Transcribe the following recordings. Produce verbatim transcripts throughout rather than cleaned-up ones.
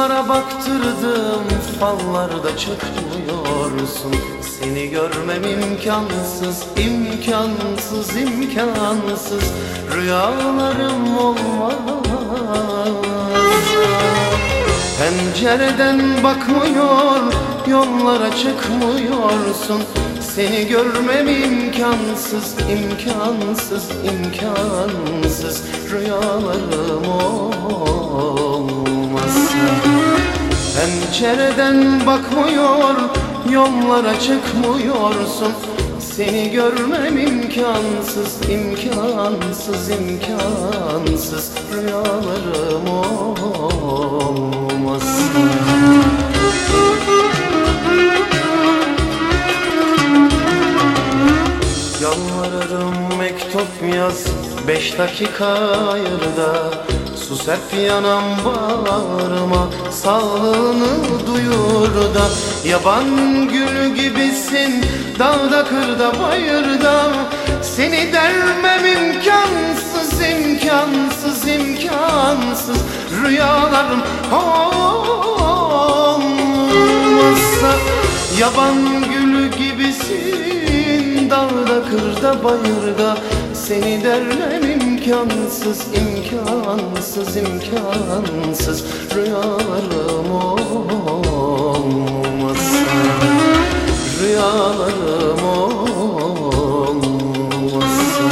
Yıldızlara baktırdım, fallarda çıkmıyorsun. Seni görmem imkansız, imkansız, imkansız. Rüyalarım olmaz. Pencereden bakmıyor, yollara çıkmıyorsun. Seni görmem imkansız, imkansız, imkansız. Rüyalarım olmazsa. Pencereden bakmıyor, yollara çıkmıyorsun. Seni görmem imkansız, imkansız, imkansız. Rüyalarım olmazsa. Yalvarırım mektup yaz, beş dakika ayırda. Sus hep yanam bağrıma, sağlığını duyur da. Yaban gülü gibisin, dağda kırda bayırda. Seni dermem imkansız, imkansız, imkansız. Rüyalarım olmazsa. Yaban gülü gibisin, dağda kırda bayırda. Seni dermem imkansız, imkansız, imkansız. Rüyalarım olmazsa. Rüyalarım olmazsa.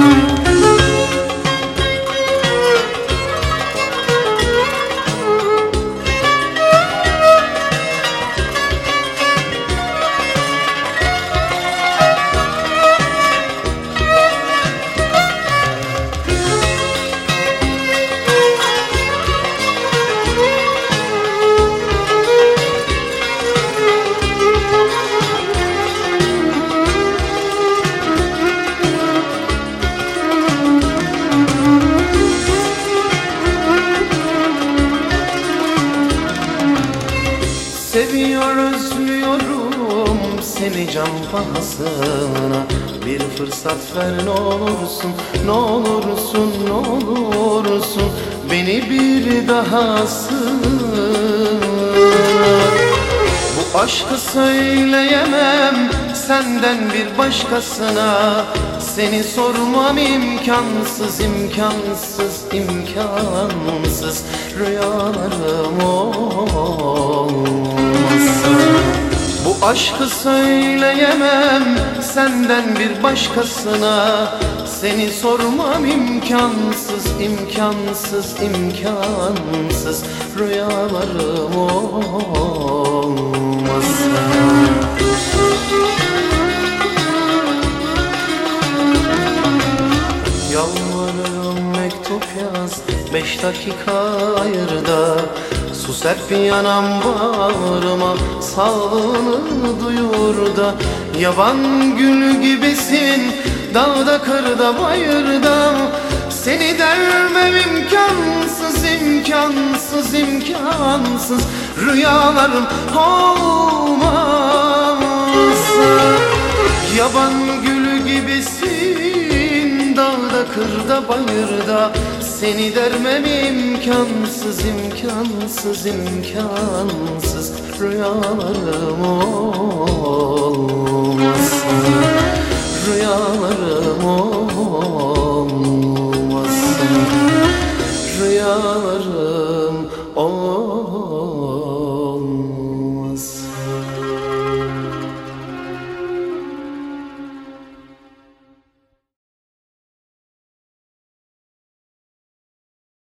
Seviyor, özlüyorum seni can pahasına. Bir fırsat ver ne olursun, ne olursun, ne olursun. Beni bir daha sığına. Bu aşkı söyleyemem senden bir başkasına. Seni sormam imkansız, imkansız, imkansız. Rüyalarım olmazsa. Bu aşkı söyleyemem senden bir başkasına. Seni sormam imkansız, imkansız, imkansız. Rüyalarım olmazsa. Yalvarırım mektup yaz, beş dakika ayırda. Sus hep yanam bağrıma, sağlığını duyur da. Yaban gülü gibisin, dağda kırda bayırda. Seni dermem imkansız, imkansız, imkansız. Rüyalarım olmazsa. Yaban gülü gibisin, dağda kırda bayırda. Seni dermem imkansız, imkansız, imkansız. Rüyalarım olmazsa.